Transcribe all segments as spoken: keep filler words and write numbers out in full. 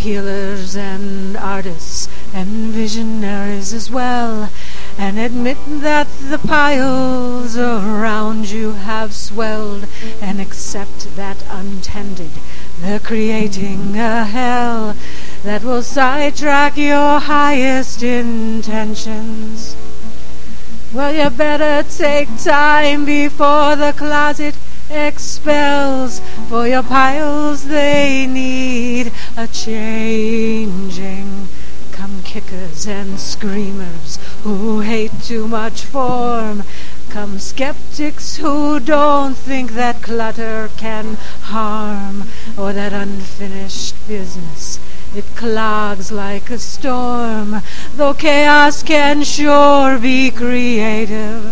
healers and artists and visionaries as well, and admit that the piles around you have swelled, and accept that untended they're creating a hell that will sidetrack your highest intentions. Well, you better take time before the closet expels, for your piles, they need a changing. Come kickers and screamers who hate too much form. Come skeptics who don't think that clutter can harm, or that unfinished business, it clogs like a storm, though chaos can sure be creative.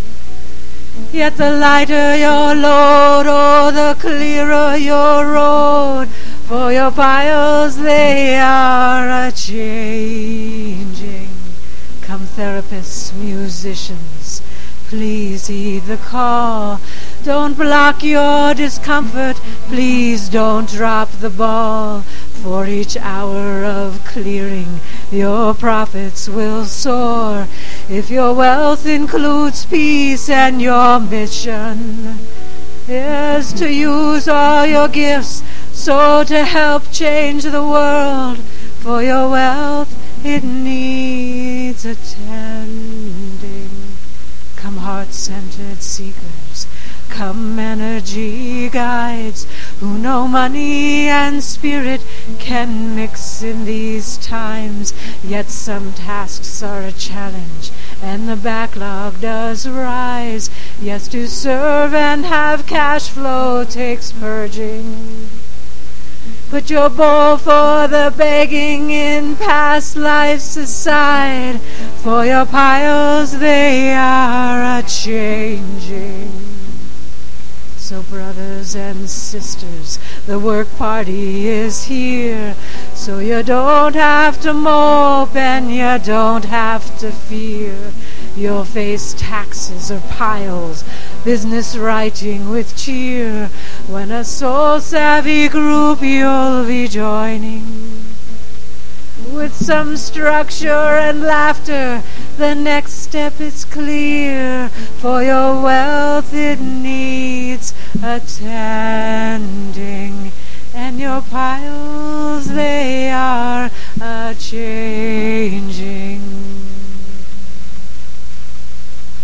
Yet the lighter your load, oh, the clearer your road, for your piles, they are a-changing. Come therapists, musicians, please heed the call. Don't block your discomfort, please don't drop the ball. For each hour of clearing, your profits will soar, if your wealth includes peace and your mission is to use all your gifts so to help change the world. For your wealth, it needs attending. Come heart-centered seekers, come energy guides, who know money and spirit can mix in these times. Yet some tasks are a challenge, and the backlog does rise. Yes, to serve and have cash flow takes purging. Put your bowl for the begging in past lives aside, for your piles, they are a-changing. So brothers and sisters, the work party is here, so you don't have to mope and you don't have to fear. You'll face taxes or piles, business writing with cheer, when a soul-savvy group you'll be joining. With some structure and laughter, the next step is clear, for your wealth, it needs attending, and your piles, they are a-changing.